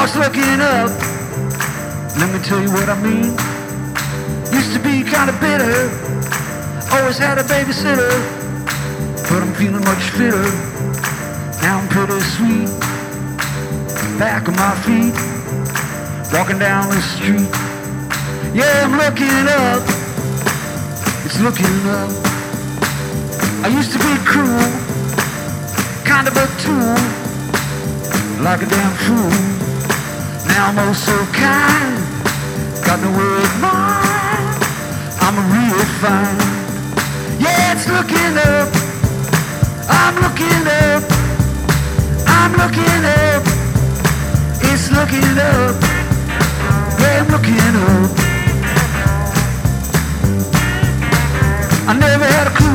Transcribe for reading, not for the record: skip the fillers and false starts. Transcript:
it's looking up. Let me tell you what I mean. Used to be kind of bitter, always had a babysitter, but I'm feeling much fitter. Now I'm pretty sweet, back on my feet, walking down the street. Yeah, I'm looking up, it's looking up. I used to be cruel, kind of a tool, like a damn fool. Now I'm oh so kind, got no word mind, I'm real fine. Yeah, it's looking up, I'm looking up, I'm looking up, it's looking up, yeah, I'm looking up. I never had a clue